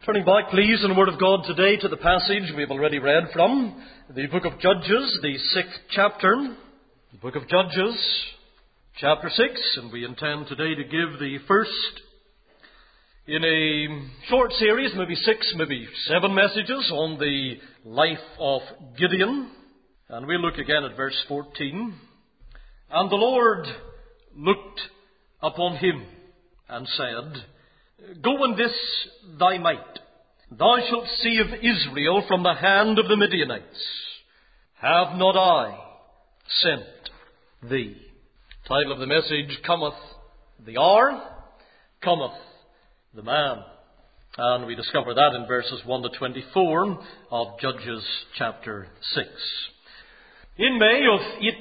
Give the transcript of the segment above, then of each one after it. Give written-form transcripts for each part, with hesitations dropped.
Turning back, please, in the Word of God today to the passage we have already read from, the book of Judges, the 6th chapter. The book of Judges, chapter 6, and we intend today to give the first in a short series, maybe 6, maybe 7 messages on the life of Gideon. And we'll look again at verse 14. And the Lord looked upon him and said, Go in this thy might. Thou shalt save Israel from the hand of the Midianites. Have not I sent thee? Title of the message, Cometh the hour, cometh the man. And we discover that in verses 1 to 24 of Judges chapter 6. In May of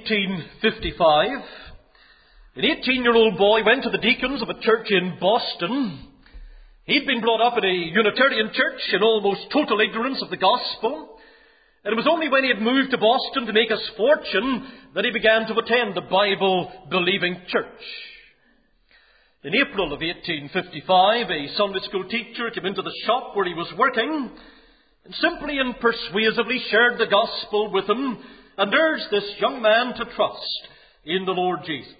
1855, an 18-year-old boy went to the deacons of a church in Boston. He'd been brought up in a Unitarian church in almost total ignorance of the gospel. And it was only when he had moved to Boston to make his fortune that he began to attend the Bible-believing church. In April of 1855, a Sunday school teacher came into the shop where he was working and simply and persuasively shared the gospel with him and urged this young man to trust in the Lord Jesus.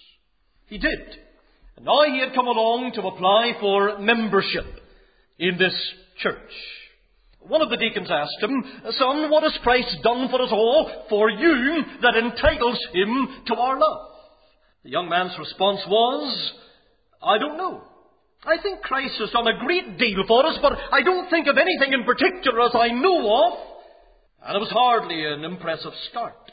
He did. And now he had come along to apply for membership in this church. One of the deacons asked him, Son, what has Christ done for us all, for you, that entitles him to our love? The young man's response was, I don't know. I think Christ has done a great deal for us, but I don't think of anything in particular as I know of. And it was hardly an impressive start.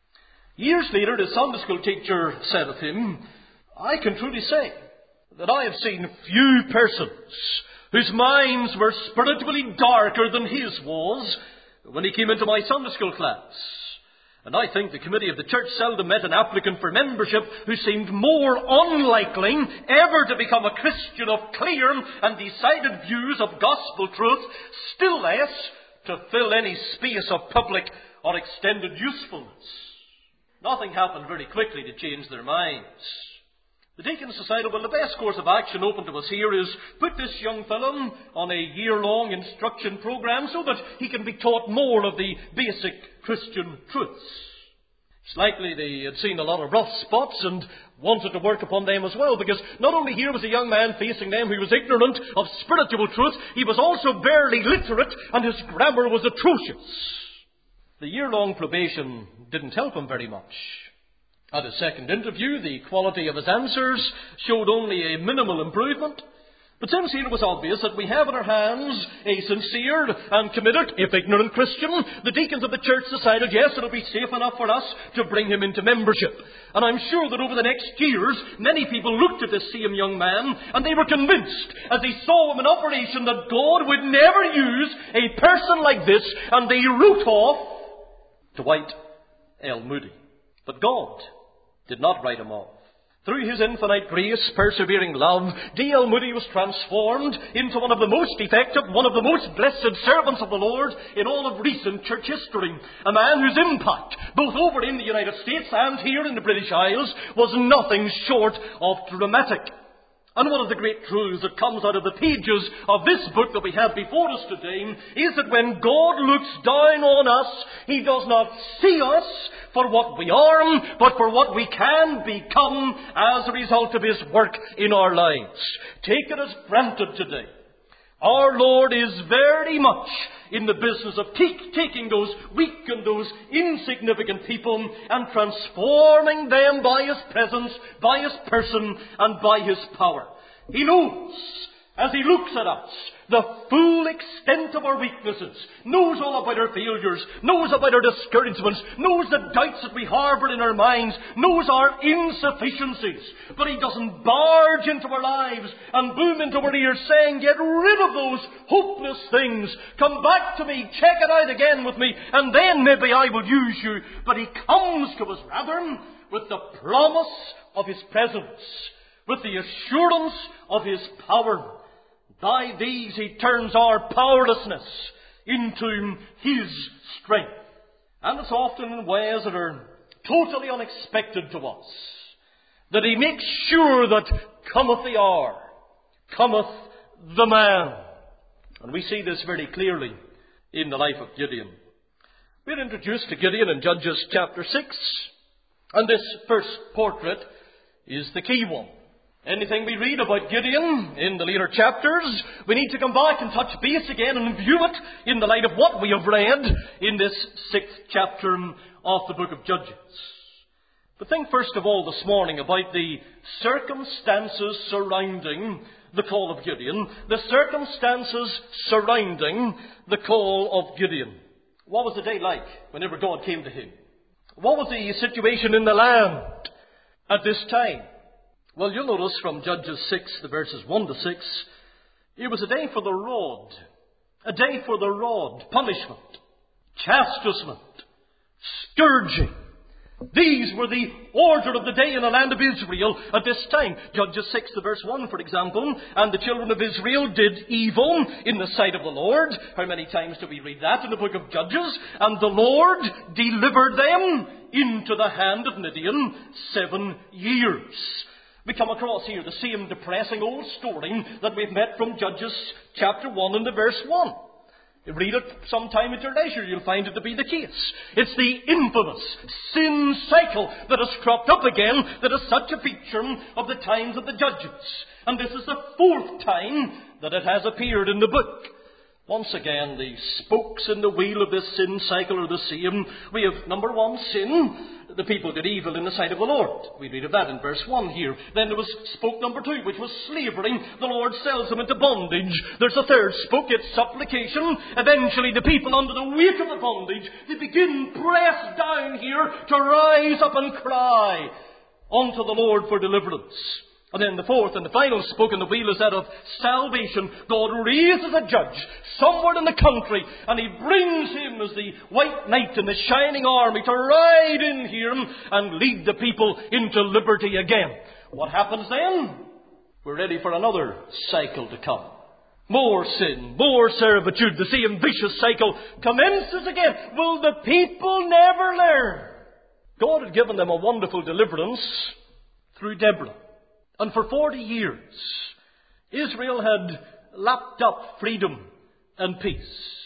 Years later, the Sunday school teacher said of him, I can truly say that I have seen few persons whose minds were spiritually darker than his was when he came into my Sunday school class. And I think the committee of the church seldom met an applicant for membership who seemed more unlikely ever to become a Christian of clear and decided views of gospel truth, still less to fill any space of public or extended usefulness. Nothing happened very quickly to change their minds. The deacons decided, well, the best course of action open to us here is put this young fellow on a year-long instruction program so that he can be taught more of the basic Christian truths. It's likely they had seen a lot of rough spots and wanted to work upon them as well, because not only here was a young man facing them who was ignorant of spiritual truth, he was also barely literate and his grammar was atrocious. The year-long probation didn't help him very much. At his second interview, the quality of his answers showed only a minimal improvement. But since here it was obvious that we have in our hands a sincere and committed, if ignorant Christian, the deacons of the church decided, yes, it'll be safe enough for us to bring him into membership. And I'm sure that over the next years, many people looked at this same young man and they were convinced, as they saw him in operation, that God would never use a person like this, and they wrote off Dwight L. Moody. But God did not write him off. Through his infinite grace, persevering love, D.L. Moody was transformed into one of the most effective, one of the most blessed servants of the Lord in all of recent church history. A man whose impact, both over in the United States and here in the British Isles, was nothing short of dramatic. And one of the great truths that comes out of the pages of this book that we have before us today is that when God looks down on us, He does not see us for what we are, but for what we can become as a result of His work in our lives. Take it as granted today. Our Lord is very much in the business of taking those weak and those insignificant people and transforming them by His presence, by His person, and by His power. He knows, as He looks at us, the full extent of our weaknesses, knows all about our failures, knows about our discouragements, knows the doubts that we harbour in our minds, knows our insufficiencies. But He doesn't barge into our lives and boom into our ears saying, get rid of those hopeless things, come back to me, check it out again with me, and then maybe I will use you. But He comes to us rather with the promise of His presence, with the assurance of His power. By these He turns our powerlessness into His strength. And it's often in ways that are totally unexpected to us that He makes sure that cometh the hour, cometh the man. And we see this very clearly in the life of Gideon. We're introduced to Gideon in Judges chapter 6. And this first portrait is the key one. Anything we read about Gideon in the later chapters, we need to come back and touch base again and view it in the light of what we have read in this 6th chapter of the book of Judges. But think first of all this morning about the circumstances surrounding the call of Gideon. The circumstances surrounding the call of Gideon. What was the day like whenever God came to him? What was the situation in the land at this time? Well, you'll notice from Judges 6, the verses 1 to 6, it was a day for the rod. A day for the rod. Punishment. Chastisement. Scourging. These were the order of the day in the land of Israel at this time. Judges 6, the verse 1, for example. And the children of Israel did evil in the sight of the Lord. How many times do we read that in the book of Judges? And the Lord delivered them into the hand of Midian 7 years. We come across here the same depressing old story that we've met from Judges chapter 1 and the verse 1. You read it sometime at your leisure, you'll find it to be the case. It's the infamous sin cycle that has cropped up again that is such a feature of the times of the Judges. And this is the 4th time that it has appeared in the book. Once again, the spokes in the wheel of this sin cycle are the same. We have, number 1, sin. The people did evil in the sight of the Lord. We read of that in verse 1 here. Then there was spoke number 2, which was slavery. The Lord sells them into bondage. There's a 3rd spoke, it's supplication. Eventually the people under the weight of the bondage, they begin pressed down here to rise up and cry unto the Lord for deliverance. And then the 4th and the final spoke in the wheel is that of salvation. God raises a judge somewhere in the country, and he brings him as the white knight in the shining army to ride in here and lead the people into liberty again. What happens then? We're ready for another cycle to come. More sin, more servitude, the same vicious cycle commences again. Will the people never learn? God had given them a wonderful deliverance through Deborah. And for 40 years, Israel had lapped up freedom and peace.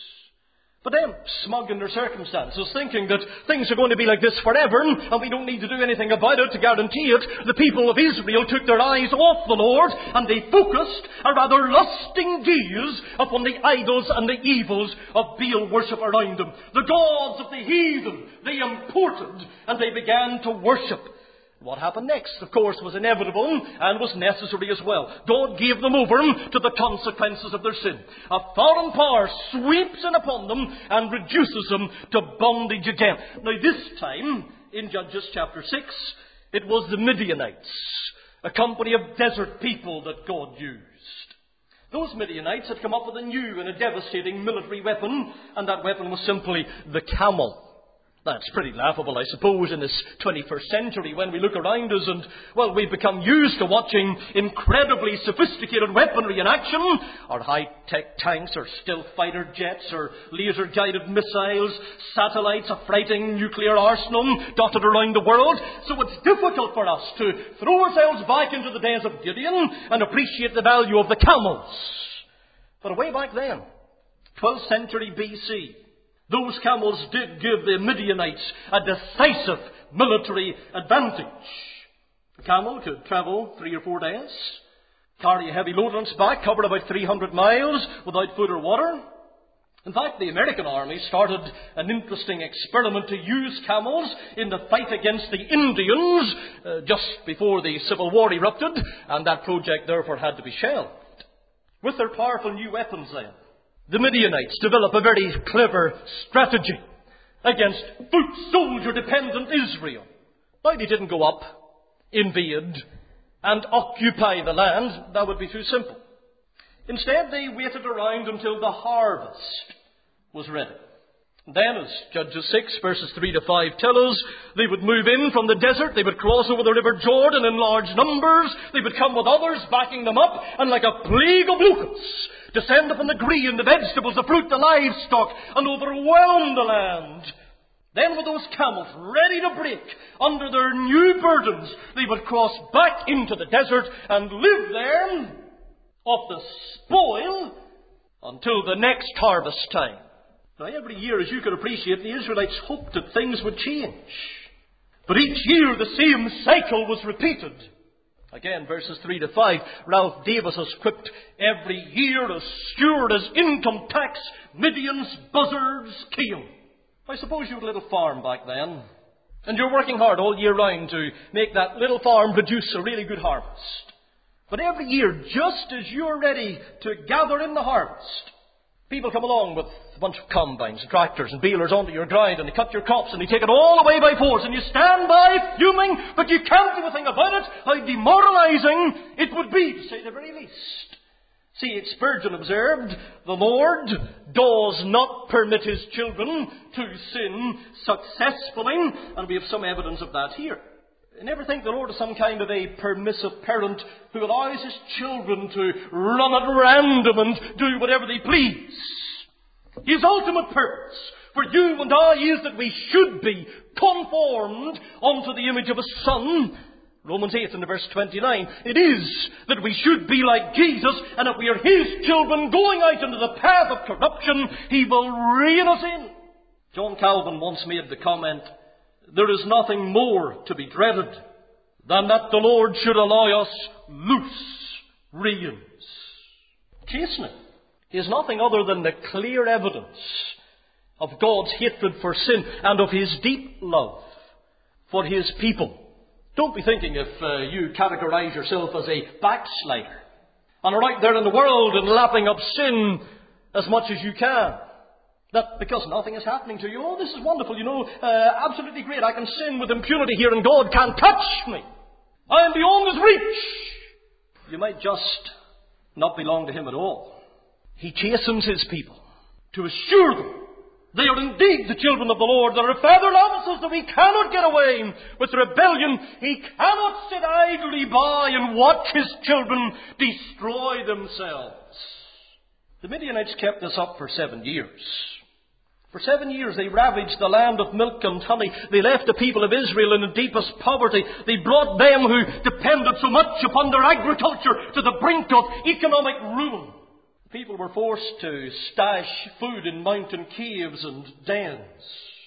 But then, smug in their circumstances, thinking that things are going to be like this forever, and we don't need to do anything about it to guarantee it, the people of Israel took their eyes off the Lord, and they focused a rather lusting gaze upon the idols and the evils of Baal worship around them. The gods of the heathen they imported, and they began to worship. What happened next, of course, was inevitable and was necessary as well. God gave them over to the consequences of their sin. A foreign power sweeps in upon them and reduces them to bondage again. Now this time, in Judges chapter 6, it was the Midianites, a company of desert people that God used. Those Midianites had come up with a new and a devastating military weapon, and that weapon was simply the camel. That's pretty laughable, I suppose, in this 21st century when we look around us and, well, we've become used to watching incredibly sophisticated weaponry in action, or high-tech tanks, or stealth fighter jets, or laser-guided missiles, satellites, a frightening nuclear arsenal dotted around the world. So it's difficult for us to throw ourselves back into the days of Gideon and appreciate the value of the camels. But way back then, 12th century BC, those camels did give the Midianites a decisive military advantage. The camel could travel 3 or 4 days, carry a heavy load on its back, cover about 300 miles without food or water. In fact, the American army started an interesting experiment to use camels in the fight against the Indians just before the Civil War erupted, and that project therefore had to be shelved. With their powerful new weapons then, the Midianites develop a very clever strategy against foot soldier-dependent Israel. Now, they didn't go up, invade, and occupy the land. That would be too simple. Instead, they waited around until the harvest was ready. Then, as Judges 6, verses 3 to 5 tell us, they would move in from the desert, they would cross over the river Jordan in large numbers, they would come with others backing them up, and like a plague of locusts, descend upon the grain, the vegetables, the fruit, the livestock, and overwhelm the land. Then with those camels ready to break under their new burdens, they would cross back into the desert and live there off the spoil until the next harvest time. Now, every year, as you can appreciate, the Israelites hoped that things would change. But each year the same cycle was repeated. Again, verses 3 to 5, Ralph Davis has quipped, every year as sure as income tax, Midian's buzzards came. I suppose you had a little farm back then, and you're working hard all year round to make that little farm produce a really good harvest. But every year, just as you're ready to gather in the harvest, people come along with a bunch of combines and tractors and balers onto your ground, and they cut your crops and they take it all away by force, and you stand by fuming, but you can't do a thing about it. How demoralizing it would be, to say the very least. See, Spurgeon observed, the Lord does not permit his children to sin successfully, and we have some evidence of that here. Never think the Lord is some kind of a permissive parent who allows his children to run at random and do whatever they please. His ultimate purpose for you and I is that we should be conformed unto the image of a Son. Romans 8 and verse 29. It is that we should be like Jesus, and if we are his children going out into the path of corruption, he will rein us in. John Calvin once made the comment, there is nothing more to be dreaded than that the Lord should allow us loose reins. Chastening is nothing other than the clear evidence of God's hatred for sin and of his deep love for his people. Don't be thinking if you categorize yourself as a backslider and are out there in the world and lapping up sin as much as you can, that because nothing is happening to you, oh, this is wonderful, absolutely great, I can sin with impunity here and God can't touch me. I am beyond his reach. You might just not belong to him at all. He chastens his people to assure them they are indeed the children of the Lord. There are feathered offices that we cannot get away with rebellion. He cannot sit idly by and watch his children destroy themselves. The Midianites kept this up for 7 years. For 7 years they ravaged the land of milk and honey. They left the people of Israel in the deepest poverty. They brought them who depended so much upon their agriculture to the brink of economic ruin. People were forced to stash food in mountain caves and dens.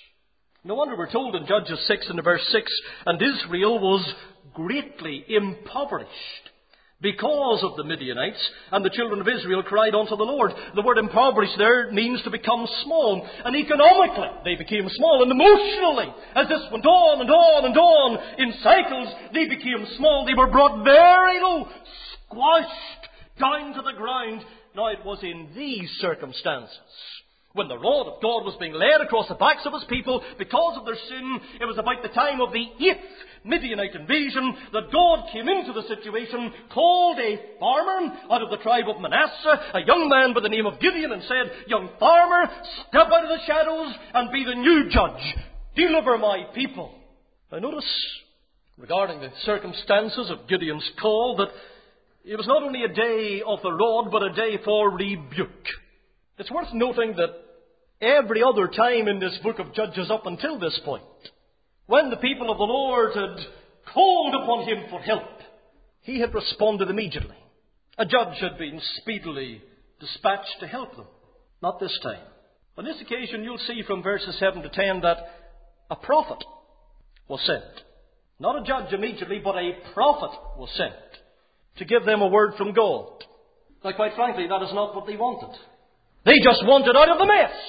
No wonder we're told in Judges 6 and verse 6, and Israel was greatly impoverished because of the Midianites, and the children of Israel cried unto the Lord. The word impoverished there means to become small, and economically they became small, and emotionally, as this went on and on and on in cycles, they became small. They were brought very low, squashed down to the ground. Now it was in these circumstances, when the rod of God was being laid across the backs of his people because of their sin, it was about the time of the 8th Midianite invasion that God came into the situation, called a farmer out of the tribe of Manasseh, a young man by the name of Gideon, and said, young farmer, step out of the shadows and be the new judge. Deliver my people. Now notice, regarding the circumstances of Gideon's call, that it was not only a day of the rod, but a day for rebuke. It's worth noting that every other time in this book of Judges up until this point, when the people of the Lord had called upon him for help, he had responded immediately. A judge had been speedily dispatched to help them. Not this time. On this occasion, you'll see from verses 7 to 10 that a prophet was sent. Not a judge immediately, but a prophet was sent to give them a word from God. Now, quite frankly, that is not what they wanted. They just wanted out of the mess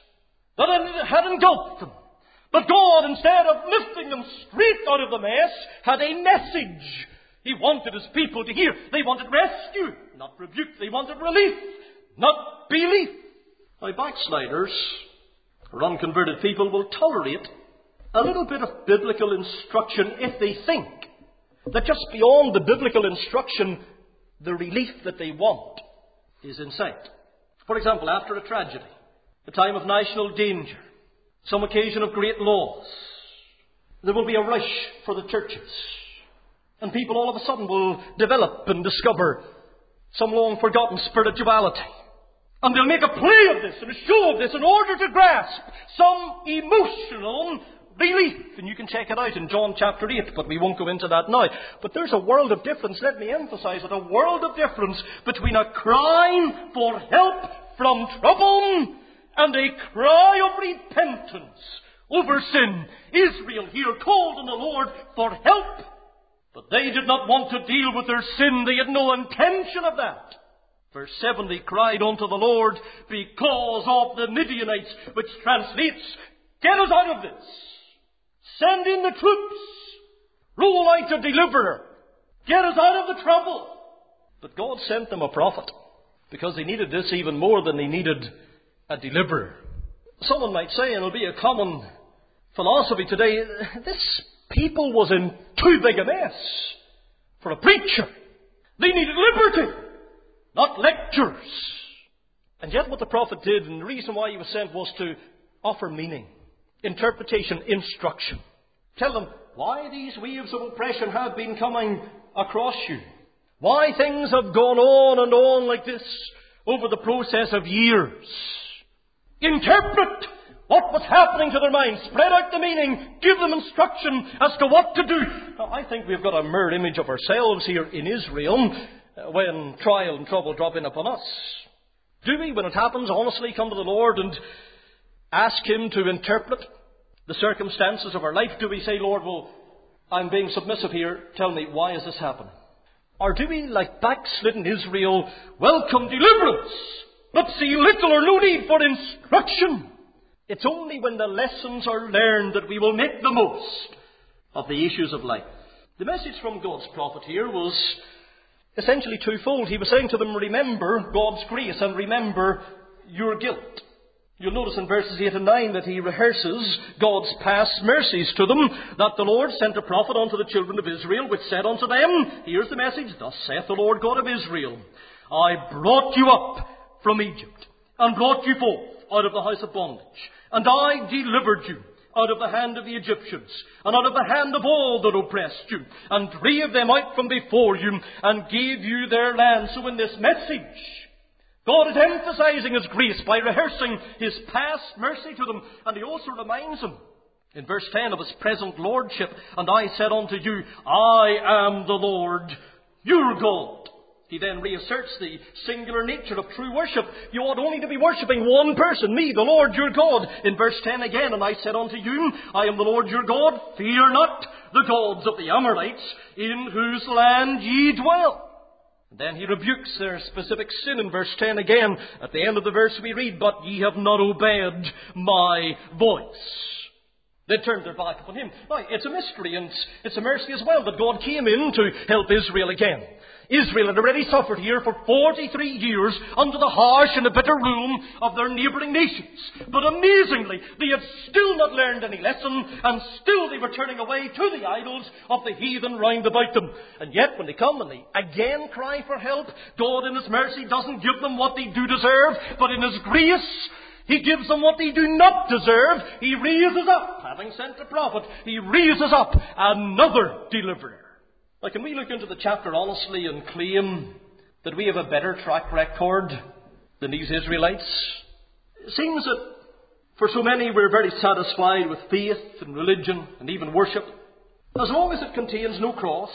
that had engulfed them. But God, instead of lifting them straight out of the mess, had a message he wanted his people to hear. They wanted rescue, not rebuke. They wanted relief, not belief. Now, backsliders, or unconverted people, will tolerate a little bit of biblical instruction if they think that just beyond the biblical instruction, the relief that they want is in sight. For example, after a tragedy, a time of national danger, some occasion of great loss, there will be a rush for the churches. And people all of a sudden will develop and discover some long-forgotten spirituality. And they'll make a play of this and a show of this in order to grasp some emotional relief. And you can check it out in John chapter 8, but we won't go into that now. But there's a world of difference, let me emphasize it, a world of difference between a crying for help from trouble and a cry of repentance over sin. Israel here called on the Lord for help, but they did not want to deal with their sin. They had no intention of that. Verse 7, they cried unto the Lord because of the Midianites, which translates, get us out of this. Send in the troops. Roll out a deliverer. Get us out of the trouble. But God sent them a prophet, because they needed this even more than they needed a deliverer. Someone might say, and it'll be a common philosophy today, this people was in too big a mess for a preacher. They needed liberty, not lectures. And yet what the prophet did, and the reason why he was sent, was to offer meaning, interpretation, instruction. Tell them why these waves of oppression have been coming across you. Why things have gone on and on like this over the process of years. Interpret what was happening to their minds. Spread out the meaning. Give them instruction as to what to do. Now, I think we've got a mirror image of ourselves here in Israel when trial and trouble drop in upon us. Do we, when it happens, honestly come to the Lord and ask Him to interpret the circumstances of our life? Do we say, Lord, well, I'm being submissive here. Tell me, why is this happening? Or do we, like backslidden Israel, welcome deliverance, but see little or no need for instruction? It's only when the lessons are learned that we will make the most of the issues of life. The message from God's prophet here was essentially twofold. He was saying to them, remember God's grace and remember your guilt. You'll notice in verses 8 and 9 that he rehearses God's past mercies to them, that the Lord sent a prophet unto the children of Israel, which said unto them, here's the message, thus saith the Lord God of Israel, I brought you up from Egypt, and brought you forth out of the house of bondage, and I delivered you out of the hand of the Egyptians, and out of the hand of all that oppressed you, and drave them out from before you, and gave you their land. So in this message, God is emphasizing His grace by rehearsing His past mercy to them. And He also reminds them in verse 10 of His present lordship. And I said unto you, I am the Lord your God. He then reasserts the singular nature of true worship. You ought only to be worshipping one person, me, the Lord your God. In verse 10 again, and I said unto you, I am the Lord your God. Fear not the gods of the Amorites, in whose land ye dwell. And then he rebukes their specific sin in verse 10 again. At the end of the verse we read, but ye have not obeyed my voice. They turned their back upon Him. Now, it's a mystery, and it's a mercy as well that God came in to help Israel again. Israel had already suffered here for 43 years under the harsh and the bitter rule of their neighbouring nations. But amazingly, they had still not learned any lesson, and still they were turning away to the idols of the heathen round about them. And yet, when they come and they again cry for help, God in His mercy doesn't give them what they do deserve, but in His grace, He gives them what they do not deserve. He raises up, having sent a prophet, He raises up another deliverer. Now, can we look into the chapter honestly and claim that we have a better track record than these Israelites? It seems that for so many we're very satisfied with faith and religion and even worship, as long as it contains no cross,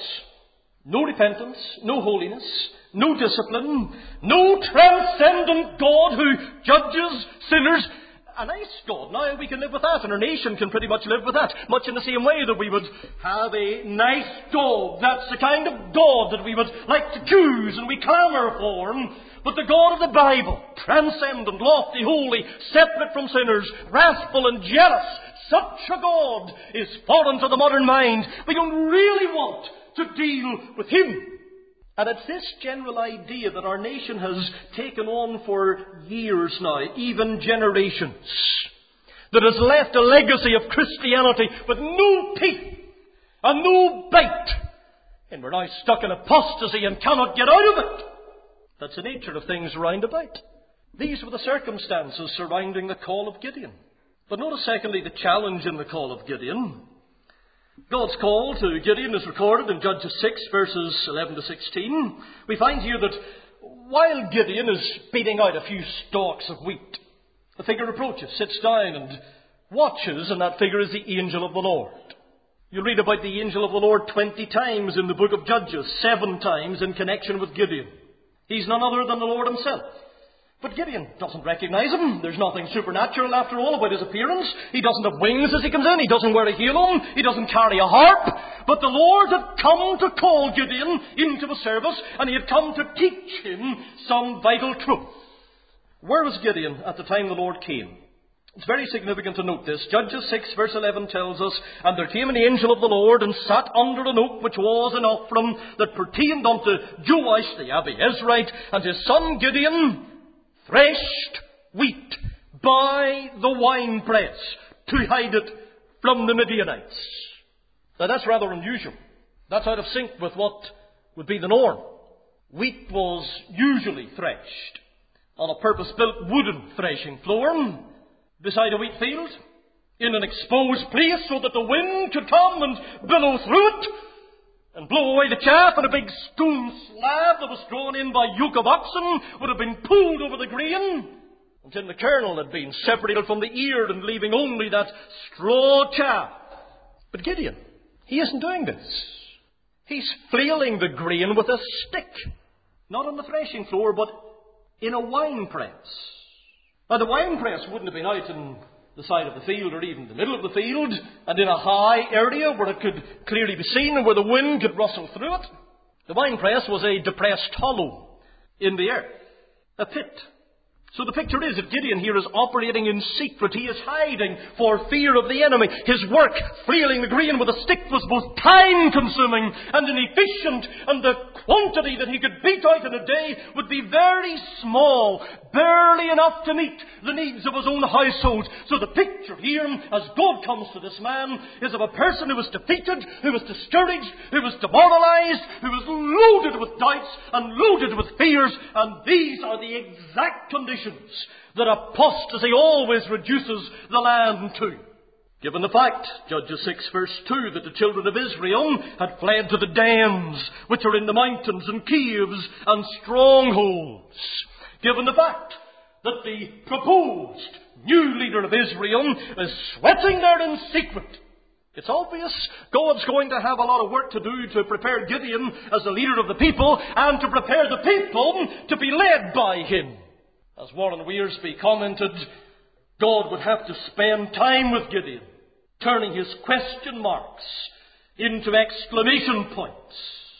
no repentance, no holiness, no discipline, no transcendent God who judges sinners. A nice God. Now we can live with that, and our nation can pretty much live with that. Much in the same way that we would have a nice dog. That's the kind of God that we would like to choose and we clamour for. But the God of the Bible, transcendent, lofty, holy, separate from sinners, wrathful and jealous, such a God is foreign to the modern mind. We don't really want to deal with Him. And it's this general idea that our nation has taken on for years now, even generations, that has left a legacy of Christianity with no teeth and no bite. And we're now stuck in apostasy and cannot get out of it. That's the nature of things round about. These were the circumstances surrounding the call of Gideon. But notice secondly the challenge in the call of Gideon. God's call to Gideon is recorded in Judges 6, verses 11 to 16. We find here that while Gideon is beating out a few stalks of wheat, the figure approaches, sits down and watches, and that figure is the angel of the Lord. You'll read about the angel of the Lord 20 times in the book of Judges, 7 times in connection with Gideon. He's none other than the Lord Himself. But Gideon doesn't recognize him. There's nothing supernatural, after all, about his appearance. He doesn't have wings as he comes in. He doesn't wear a helm. He doesn't carry a harp. But the Lord had come to call Gideon into the service, and he had come to teach him some vital truth. Where was Gideon at the time the Lord came? It's very significant to note this. Judges 6 verse 11 tells us, "And there came an angel of the Lord, and sat under an oak which was in Ophrah, that pertained unto Joash the Abiezrite, and his son Gideon threshed wheat by the winepress to hide it from the Midianites." Now that's rather unusual. That's out of sync with what would be the norm. Wheat was usually threshed on a purpose-built wooden threshing floor beside a wheat field in an exposed place, so that the wind could come and billow through it and blow away the chaff, and a big stone slab that was drawn in by yoke of oxen would have been pulled over the grain until the kernel had been separated from the ear and leaving only that straw chaff. But Gideon, he isn't doing this. He's flailing the grain with a stick, not on the threshing floor, but in a winepress. Now, the winepress wouldn't have been out in the side of the field, or even the middle of the field, and in a high area where it could clearly be seen and where the wind could rustle through it. The winepress was a depressed hollow in the earth, a pit. So the picture is that Gideon here is operating in secret. He is hiding for fear of the enemy. His work, flailing the grain with a stick, was both time-consuming and inefficient, and the quantity that he could beat out in a day would be very small, barely enough to meet the needs of his own household. So the picture here, as God comes to this man, is of a person who was defeated, who was discouraged, who was demoralized, who was loaded with doubts and loaded with fears, and these are the exact conditions that apostasy always reduces the land to. Given the fact, Judges 6 verse 2, that the children of Israel had fled to the dens which are in the mountains and caves and strongholds. Given the fact that the proposed new leader of Israel is sweating there in secret, it's obvious God's going to have a lot of work to do to prepare Gideon as the leader of the people, and to prepare the people to be led by him. As Warren Wiersbe commented, God would have to spend time with Gideon, turning his question marks into exclamation points.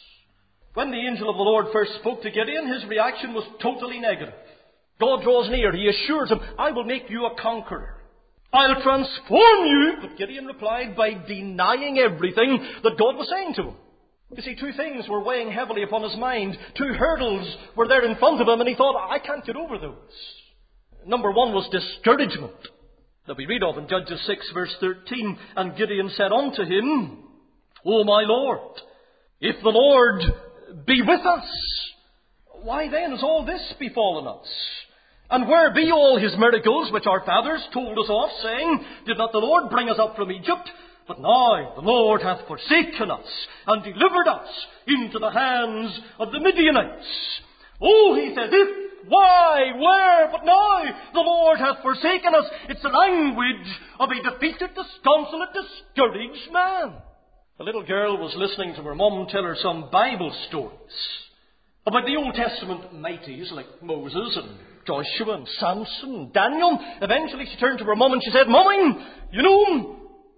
When the angel of the Lord first spoke to Gideon, his reaction was totally negative. God draws near. He assures him, "I will make you a conqueror. I'll transform you." But Gideon replied by denying everything that God was saying to him. You see, two things were weighing heavily upon his mind. Two hurdles were there in front of him, and he thought, "I can't get over those." Number one was discouragement, that we read of in Judges 6 verse 13. "And Gideon said unto him, O my Lord, if the Lord be with us, why then has all this befallen us? And where be all his miracles which our fathers told us of, saying, Did not the Lord bring us up from Egypt? But now the Lord hath forsaken us, and delivered us into the hands of the Midianites." Oh, he said, "If, why, where, but now the Lord hath forsaken us." It's the language of a defeated, disconsolate, discouraged man. A little girl was listening to her mum tell her some Bible stories about the Old Testament mighties like Moses and Joshua and Samson and Daniel. Eventually she turned to her mum and she said, "Mummy, you know,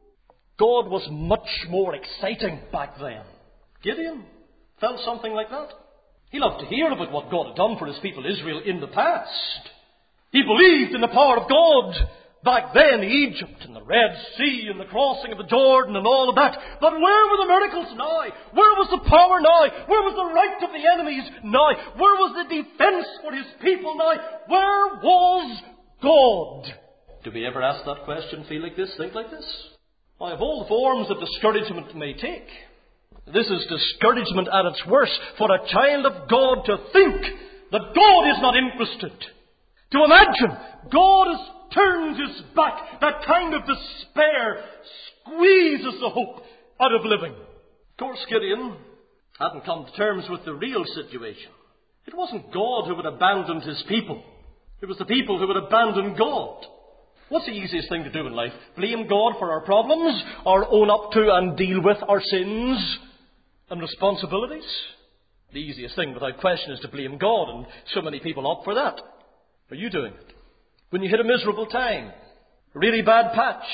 God was much more exciting back then." Gideon felt something like that. He loved to hear about what God had done for his people Israel in the past. He believed in the power of God back then, Egypt and the Red Sea and the crossing of the Jordan and all of that. But where were the miracles now? Where was the power now? Where was the right of the enemies now? Where was the defense for his people now? Where was God? Do we ever ask that question, feel like this, think like this? Why, of all the forms that discouragement may take, this is discouragement at its worst. For a child of God to think that God is not interested, to imagine God has turned his back, that kind of despair squeezes the hope out of living. Of course, Gideon hadn't come to terms with the real situation. It wasn't God who had abandoned his people. It was the people who had abandoned God. What's the easiest thing to do in life? Blame God for our problems, or own up to and deal with our sins and responsibilities? The easiest thing, without question, is to blame God, and so many people opt for that. Are you doing it? When you hit a miserable time, a really bad patch,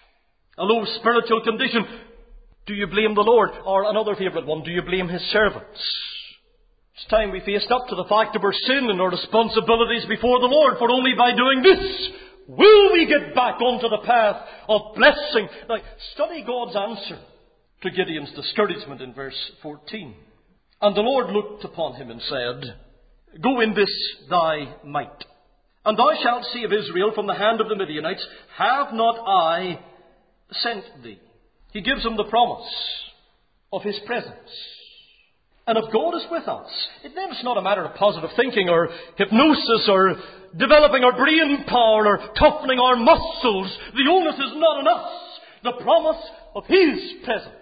a low spiritual condition, do you blame the Lord? Or another favourite one, do you blame His servants? It's time we faced up to the fact of our sin and our responsibilities before the Lord, for only by doing this will we get back onto the path of blessing. Now, study God's answer to Gideon's discouragement in verse 14. And the Lord looked upon him and said, Go in this thy might, and thou shalt save Israel from the hand of the Midianites. Have not I sent thee? He gives him the promise of His presence. And if God is with us, then it's not a matter of positive thinking or hypnosis or developing our brain power or toughening our muscles. The onus is not on us. The promise of His presence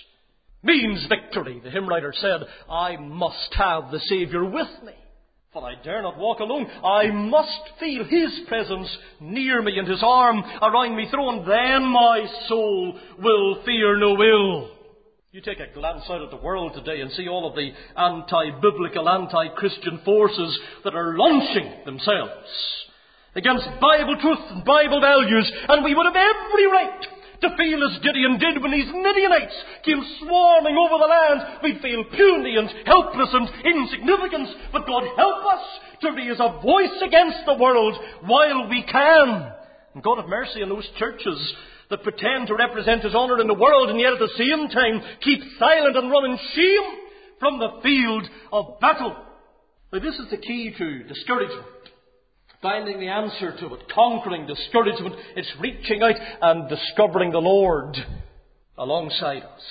means victory. The hymn writer said, I must have the Saviour with me, for I dare not walk alone. I must feel His presence near me and His arm around me thrown. Then my soul will fear no ill. You take a glance out at the world today and see all of the anti-biblical, anti-Christian forces that are launching themselves against Bible truth and Bible values, and we would have every right to feel as Gideon did when these Midianites came swarming over the land. We'd feel puny and helpless and insignificant, but God help us to raise a voice against the world while we can. And God have mercy on those churches that pretend to represent His honour in the world and yet at the same time keep silent and run in shame from the field of battle. Now, this is the key to discouragement. Finding the answer to it, conquering discouragement. It's reaching out and discovering the Lord alongside us.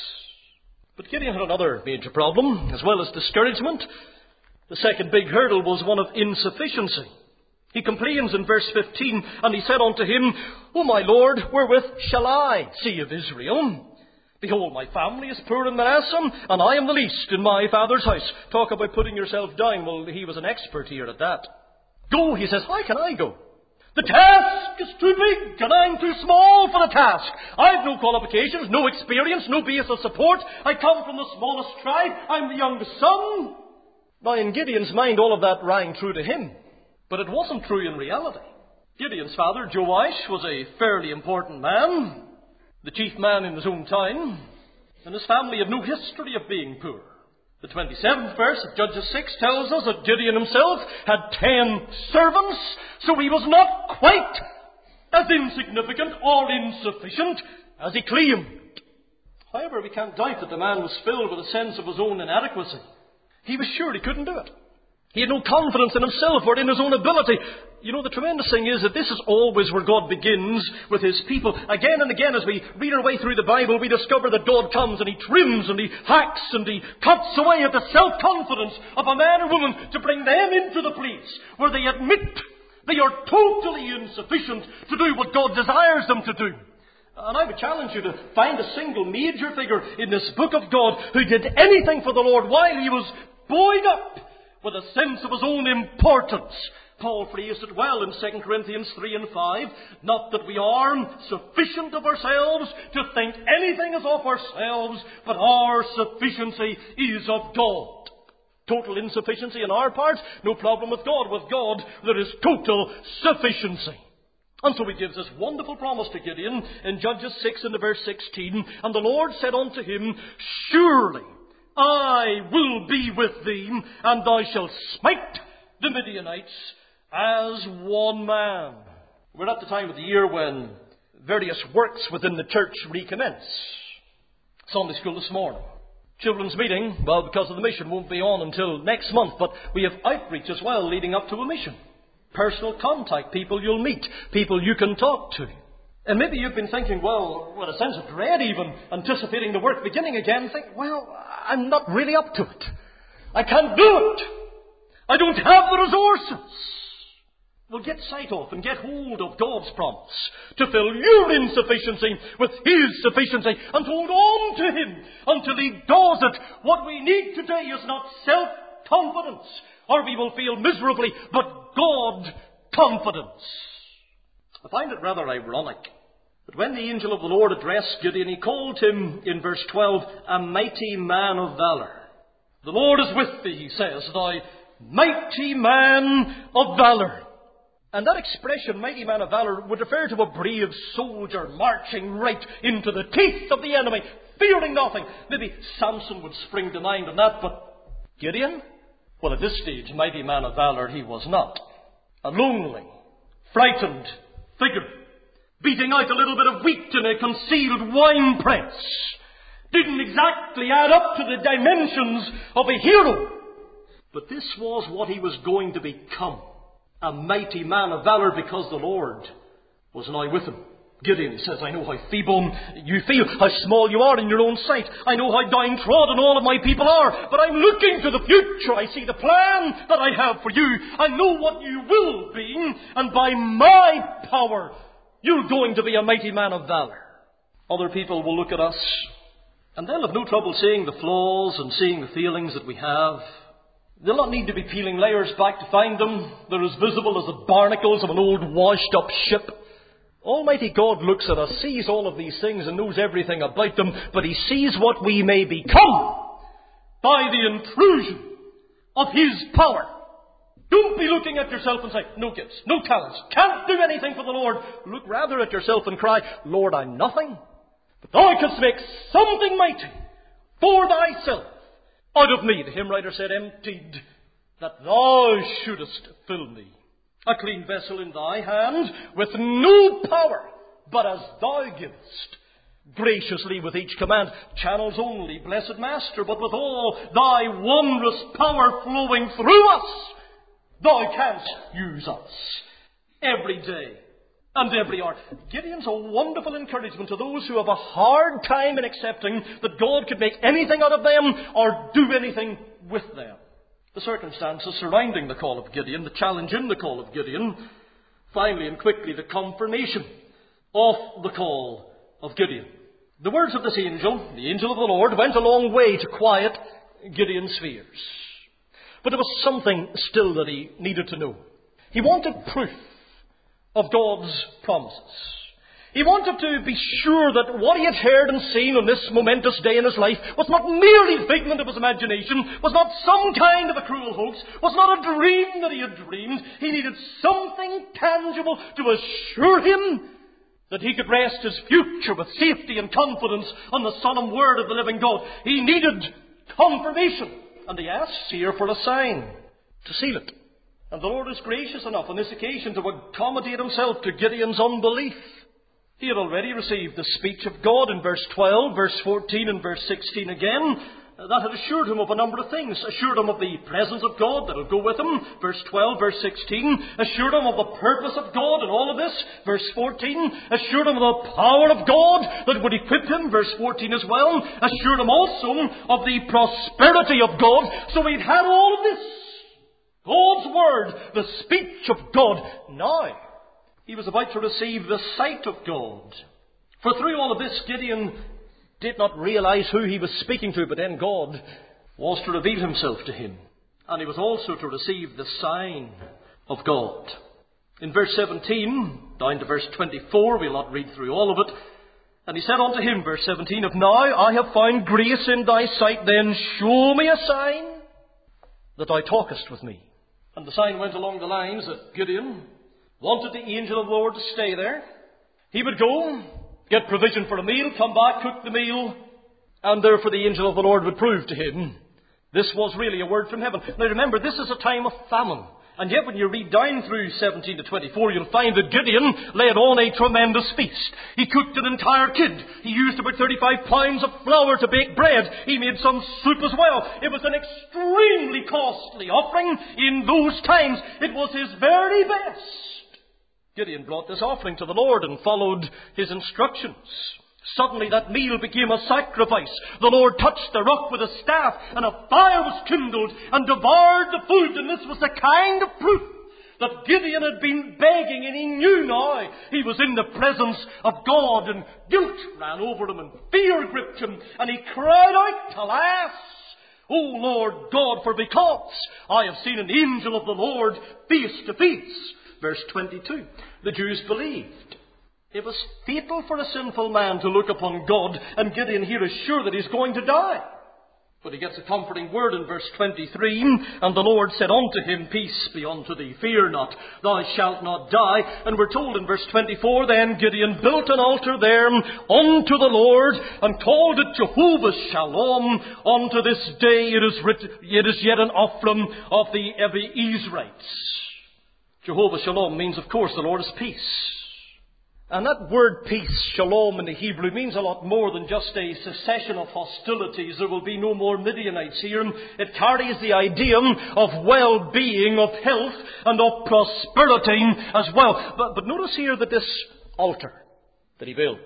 But Gideon had another major problem as well as discouragement. The second big hurdle was one of insufficiency. He complains in verse 15, and he said unto him, O my Lord, wherewith shall I save Israel? Behold, my family is poor in Manasseh, and I am the least in my father's house. Talk about putting yourself down. Well, he was an expert here at that. Go, he says. How can I go? The task is too big, and I'm too small for the task. I've no qualifications, no experience, no base of support. I come from the smallest tribe. I'm the youngest son. Now, in Gideon's mind, all of that rang true to him. But it wasn't true in reality. Gideon's father, Joash, was a fairly important man, the chief man in his own town, and his family had no history of being poor. The 27th verse of Judges 6 tells us that Gideon himself had 10 servants, so he was not quite as insignificant or insufficient as he claimed. However, we can't doubt that the man was filled with a sense of his own inadequacy. He was sure he couldn't do it. He had no confidence in himself or in his own ability. You know, the tremendous thing is that this is always where God begins with His people. Again and again, as we read our way through the Bible, we discover that God comes and He trims and He hacks and He cuts away at the self-confidence of a man or woman to bring them into the place where they admit they are totally insufficient to do what God desires them to do. And I would challenge you to find a single major figure in this book of God who did anything for the Lord while he was buoyed up with a sense of his own importance. Paul phrased it well in 2 Corinthians 3 and 5. Not that we are sufficient of ourselves to think anything is of ourselves, but our sufficiency is of God. Total insufficiency on our part, no problem with God. With God, there is total sufficiency. And so He gives this wonderful promise to Gideon in Judges 6 and verse 16. And the Lord said unto him, Surely I will be with thee, and thou shalt smite the Midianites as one man. We're at the time of the year when various works within the church recommence. Sunday school this morning. Children's meeting, well, because of the mission, won't be on until next month, but we have outreach as well leading up to a mission. Personal contact, people you'll meet, people you can talk to. And maybe you've been thinking, well, with a sense of dread even, anticipating the work beginning again, think, well, I'm not really up to it. I can't do it. I don't have the resources. Well, get sight of and get hold of God's promise to fill your insufficiency with His sufficiency and hold on to Him until He does it. What we need today is not self-confidence, or we will feel miserably, but God-confidence. I find it rather ironic that when the angel of the Lord addressed Gideon, he called him, in verse 12, a mighty man of valour. The Lord is with thee, he says, thou mighty man of valour. And that expression, mighty man of valor, would refer to a brave soldier marching right into the teeth of the enemy, fearing nothing. Maybe Samson would spring to mind on that, but Gideon? Well, at this stage, mighty man of valor he was not. A lonely, frightened figure, beating out a little bit of wheat in a concealed wine press, didn't exactly add up to the dimensions of a hero. But this was what he was going to become. A mighty man of valor, because the Lord was now with him. Gideon says, I know how feeble you feel, how small you are in your own sight. I know how downtrodden all of my people are, but I'm looking to the future. I see the plan that I have for you. I know what you will be, and by my power, you're going to be a mighty man of valor. Other people will look at us, and they'll have no trouble seeing the flaws and seeing the failings that we have. They'll not need to be peeling layers back to find them. They're as visible as the barnacles of an old washed-up ship. Almighty God looks at us, sees all of these things and knows everything about them, but He sees what we may become by the intrusion of His power. Don't be looking at yourself and say, no gifts, no talents, can't do anything for the Lord. Look rather at yourself and cry, Lord, I'm nothing, but Thou canst make something mighty for Thyself out of me. The hymn writer said, emptied, that Thou shouldest fill me. A clean vessel in Thy hand, with no power, but as Thou givest. Graciously with each command, channels only, blessed Master, but with all Thy wondrous power flowing through us, Thou canst use us every day and every hour. Gideon's a wonderful encouragement to those who have a hard time in accepting that God could make anything out of them or do anything with them. The circumstances surrounding the call of Gideon, the challenge in the call of Gideon, finally and quickly the confirmation of the call of Gideon. The words of this angel, the angel of the Lord, went a long way to quiet Gideon's fears. But there was something still that he needed to know. He wanted proof of God's promises. He wanted to be sure that what he had heard and seen on this momentous day in his life was not merely a figment of his imagination, was not some kind of a cruel hoax, was not a dream that he had dreamed. He needed something tangible to assure him that he could rest his future with safety and confidence on the solemn word of the living God. He needed confirmation, and he asks here for a sign to seal it. And the Lord is gracious enough on this occasion to accommodate Himself to Gideon's unbelief. He had already received the speech of God in verse 12, verse 14 and verse 16 again. That had assured him of a number of things. Assured him of the presence of God that will go with him, verse 12, verse 16. Assured him of the purpose of God in all of this, verse 14. Assured him of the power of God that would equip him, verse 14 as well. Assured him also of the prosperity of God. So he'd had all of this. God's word, the speech of God. Now he was about to receive the sight of God. For through all of this, Gideon did not realize who he was speaking to, but then God was to reveal Himself to him. And he was also to receive the sign of God. In verse 17, down to verse 24, we'll not read through all of it. And he said unto him, verse 17, if now I have found grace in thy sight, then show me a sign that thou talkest with me. And the sign went along the lines that Gideon wanted the angel of the Lord to stay there. He would go, get provision for a meal, come back, cook the meal, and therefore the angel of the Lord would prove to him this was really a word from heaven. Now remember, this is a time of famine. And yet when you read down through 17 to 24, you'll find that Gideon laid on a tremendous feast. He cooked an entire kid. He used about 35 pounds of flour to bake bread. He made some soup as well. It was an extremely costly offering in those times. It was his very best. Gideon brought this offering to the Lord and followed His instructions. Suddenly that meal became a sacrifice. The Lord touched the rock with a staff, and a fire was kindled and devoured the food. And this was the kind of proof that Gideon had been begging, and he knew now he was in the presence of God. And guilt ran over him, and fear gripped him, and he cried out, alas, O Lord God, for because I have seen an angel of the Lord face to face. Verse 22, the Jews believed. It was fatal for a sinful man to look upon God, and Gideon here is sure that he's going to die. But he gets a comforting word in verse 23. And the Lord said unto him, Peace be unto thee, fear not, thou shalt not die. And we're told in verse 24, then Gideon built an altar there unto the Lord, and called it Jehovah Shalom. Unto this day it is yet an offering of the Israelites. Jehovah Shalom means, of course, the Lord is peace. And that word peace, shalom in the Hebrew, means a lot more than just a cessation of hostilities. There will be no more Midianites here. It carries the idea of well-being, of health, and of prosperity as well. But notice here that this altar that he builds,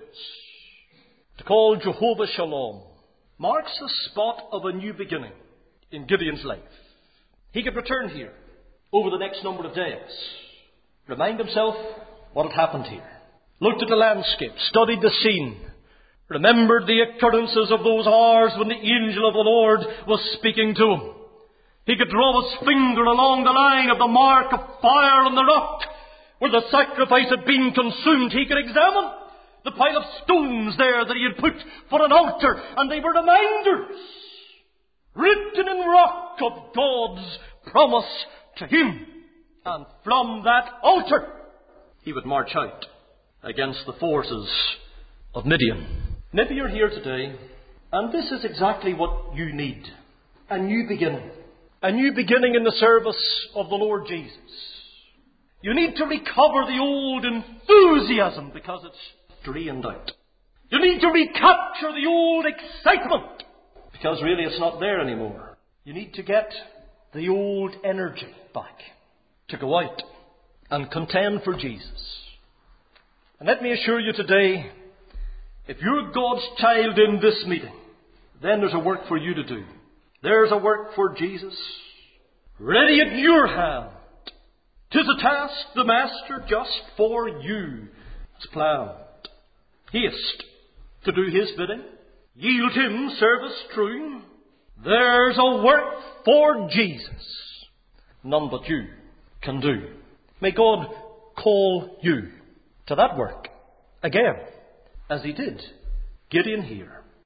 to call Jehovah Shalom, marks the spot of a new beginning in Gideon's life. He could return here over the next number of days, remind himself what had happened here, looked at the landscape, studied the scene, remembered the occurrences of those hours when the angel of the Lord was speaking to him. He could draw his finger along the line of the mark of fire on the rock where the sacrifice had been consumed. He could examine the pile of stones there that he had put for an altar, and they were reminders written in rock of God's promise to him. And from that altar he would march out against the forces of Midian. Maybe you're here today, and this is exactly what you need. A new beginning. A new beginning in the service of the Lord Jesus. You need to recover the old enthusiasm because it's drained out. You need to recapture the old excitement because really it's not there anymore. You need to get the old energy back to go out and contend for Jesus. And let me assure you today, if you're God's child in this meeting, then there's a work for you to do. There's a work for Jesus, ready at your hand. 'Tis a task the Master just for you has planned. Haste to do His bidding, yield Him service true. There's a work for Jesus, none but you can do. May God call you to that work again, as He did Gideon here.